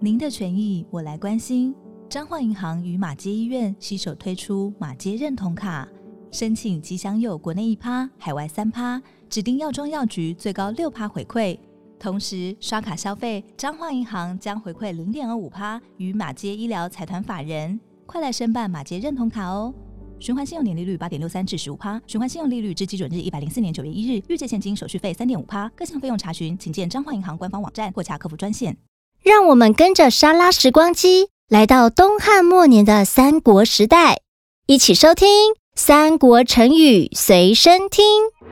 您的权益我来关心。彰化银行与马偕医院携手推出马偕认同卡，申请即享有国内1%、海外3%，指定药妆药局最高6%回馈。同时刷卡消费，彰化银行将回馈0.25%于马偕医疗财团法人。快来申办马偕认同卡哦！循环信用年利率8.63%至15%，循环信用利率至基准日104年9月1日，预借现金手续费3.5%，各项费用查询请见彰化银行官方网站或洽客服专线。 让我们跟着莎拉时光机来到东汉末年的三国时代，一起收听三国成语随身听。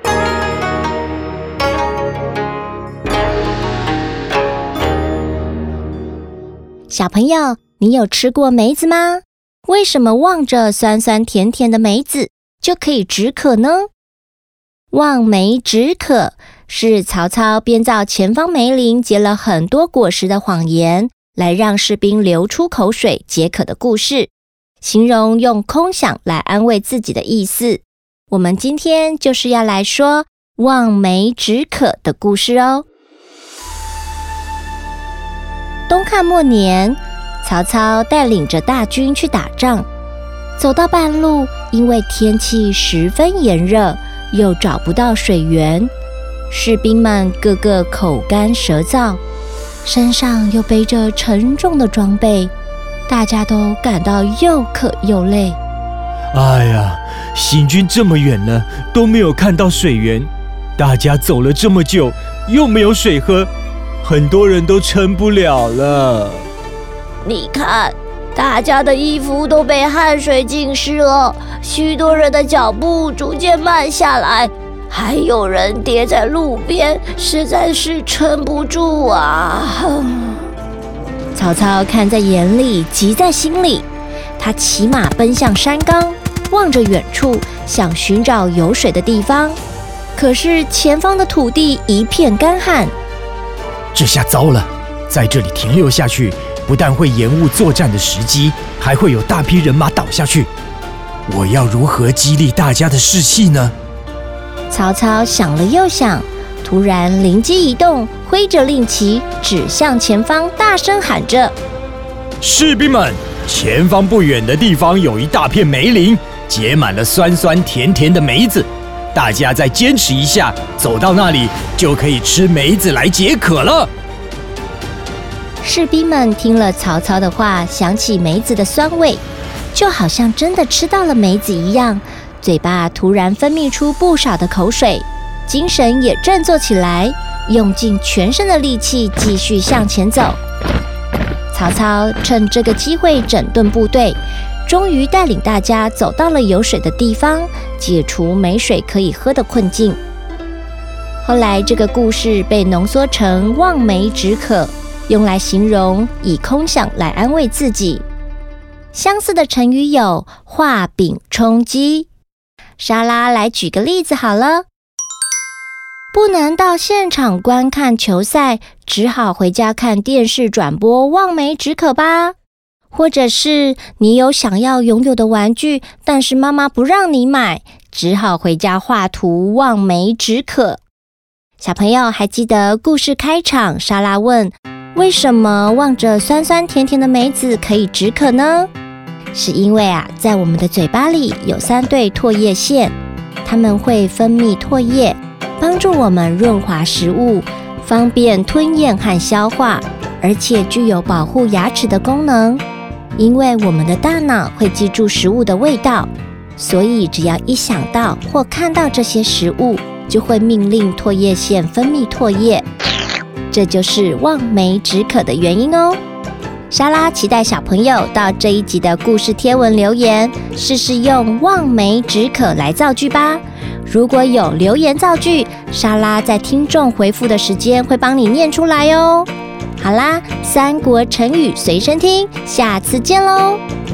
小朋友，你有吃过梅子吗？为什么望着酸酸甜甜的梅子就可以止渴呢？望梅止渴是曹操编造前方梅林结了很多果实的谎言，来让士兵流出口水解渴的故事，形容用空想来安慰自己的意思。我们今天就是要来说望梅止渴的故事哦。东汉末年，曹操带领着大军去打仗，走到半路，因为天气十分炎热，又找不到水源，士兵们个个口干舌燥，身上又背着沉重的装备，大家都感到又渴又累。 哎呀，行军这么远了，都没有看到水源，大家走了这么久，又没有水喝，很多人都撑不了了。 你看，大家的衣服都被汗水浸湿了，许多人的脚步逐渐慢下来，还有人跌在路边，实在是撑不住啊！曹操看在眼里，急在心里，他骑马奔向山冈，望着远处，想寻找有水的地方。可是前方的土地一片干旱， 这下糟了，在这里停留下去，不但会延误作战的时机，还会有大批人马倒下去。我要如何激励大家的士气呢？ 曹操想了又想，突然灵机一动，挥着令旗指向前方，大声喊着： 士兵们，前方不远的地方有一大片梅林，结满了酸酸甜甜的梅子，大家再坚持一下，走到那里就可以吃梅子来解渴了。 士兵们听了曹操的话，想起梅子的酸味，就好像真的吃到了梅子一样，嘴巴突然分泌出不少的口水，精神也振作起来，用尽全身的力气继续向前走。曹操趁这个机会整顿部队，终于带领大家走到了有水的地方，解除没水可以喝的困境。后来这个故事被浓缩成望梅止渴，用来形容以空想来安慰自己。相似的成语有画饼充饥。莎拉来举个例子好了，不能到现场观看球赛，只好回家看电视转播望梅止渴吧。或者是你有想要拥有的玩具，但是妈妈不让你买，只好回家画图望梅止渴。小朋友还记得故事开场，莎拉问为什么望着酸酸甜甜的梅子可以止渴呢？是因为在我们的嘴巴里有3对唾液腺，它们会分泌唾液，帮助我们润滑食物，方便吞咽和消化，而且具有保护牙齿的功能。因为我们的大脑会记住食物的味道，所以只要一想到或看到这些食物，就会命令唾液腺分泌唾液，这就是望梅止渴的原因哦。莎拉期待小朋友到这一集的故事贴文留言，试试用望梅止渴来造句吧。如果有留言造句，莎拉在听众回复的时间会帮你念出来哦。好啦，三国成语随身听，下次见喽。